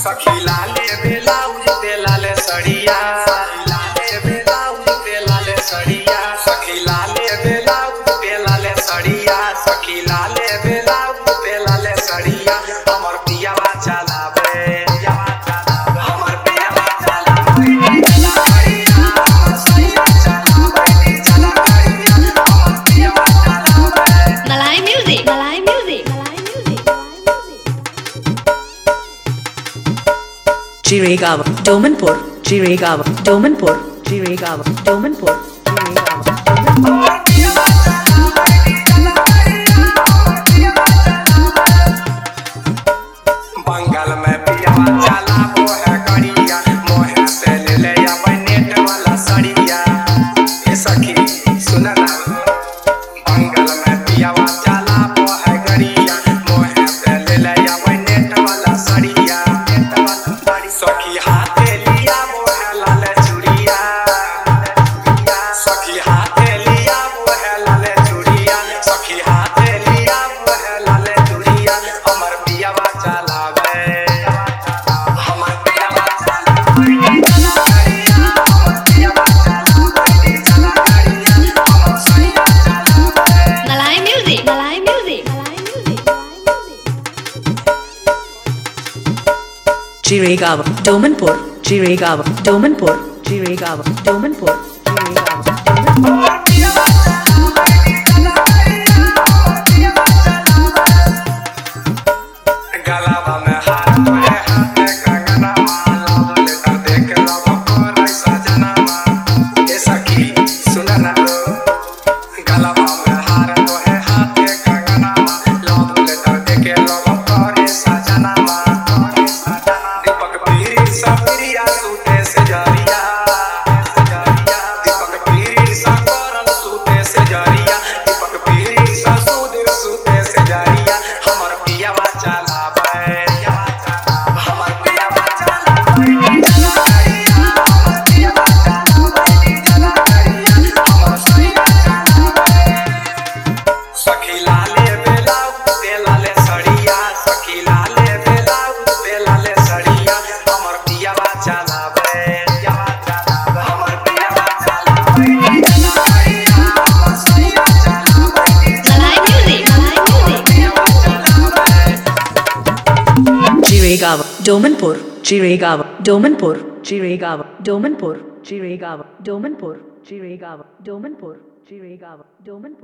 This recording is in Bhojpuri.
सखी लाले ब्लाउज पे लाले सड़िया, लाले ब्लाउज पे लाले सड़िया, सखी लाले ब्लाउज पे लाले सड़िया, सखी लाले ब्लाउज पे लाले सड़िया। हमर पियावा चलावे, हमर पियावा चलावे चला करिया, हमर सैया चलावे चला करिया, हमर पियावा चलावे। Malay music, Malay music, Malay music, Jiregaon, Domanpur, Jiregaon, Domanpur, Jiregaon, Domanpur, Jiregaon, Domanpur. Bengal में पियावा चलावो है गड़िया, मोहे से ले ले आवे नेट वाला सड़िया। ए सखी सुन ना, बंगाल में पियावा चलावो है गड़िया, मोहे से ले ले आवे नेट वाला सड़िया। सखी हाथे लिया वो है लाल चूड़िया, सखी हाथे लिया वो है लाल चूड़िया, सखी हाथे लिया वो है लाल चूड़िया। हमर पियावा चलावे, हमर पियावा चलावे चला करिया, हमर पियावा चलावे चला करिया, हमर सैया चलावे। Malay music, Malay music, Malay music, Jiregaon, Domanpur, Jiregaon, Domanpur, Jiregaon, Domanpur, Jiregaon, Domanpur. गलावा में हाथ में हाथ कंगना माला लेकर देख लब कोई सजना मा। ए सखी सुन ना, गलावा में हार तो है हाथ कंगना माला लेकर देख लब कोई सजना मा। दीपक पीरी सफरिया सूते से जरिया, दीपक पीरी सफरन सूते से जरिया, दीपक पीरी ससुदेव सूते से जरिया। हमर पियावा चलावे, हमर पियावा चलावे चला करिया, हमर पियावा चलावे चला करिया, हमर सैया चलावे। सखी लाले ब्लाउज पे लाले सड़िया, सखी लाले ब्लाउज पे लाले सड़िया। हमर पियावा चलावे, हमर पियावा चलावे चला करिया, हमर सैया चलावे चला Malay music, Malay music. पियावा चलावे। Jiregaon, Domanpur, Jiregaon, Domanpur, Jiregaon, Domanpur, Jiregaon, Domanpur, Jiregaon, Domanpur, Jiregaon, Domanpur.